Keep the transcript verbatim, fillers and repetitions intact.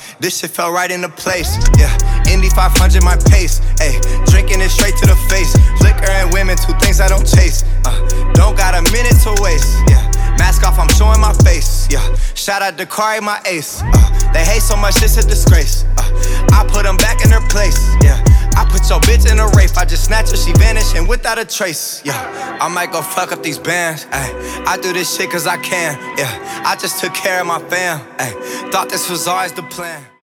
this shit fell right into place. Yeah, Indy five hundred my pace. Ayy, drinking it straight to the face. Liquor and women, two things I don't chase. Uh, don't got a minute to waste. Yeah, mask off, I'm showing my face. Yeah, shout out to Kari, my ace. Uh, they hate so much, it's a disgrace. Uh, I put them back in their place. Yeah, I put your bitch in a rape. I just snatch her, she vanishing without a trace. Yeah, I might go fuck up these bands. Ay, I do this shit cause I can. Yeah, I just took care of my fam. Ay, thought this was always the plan.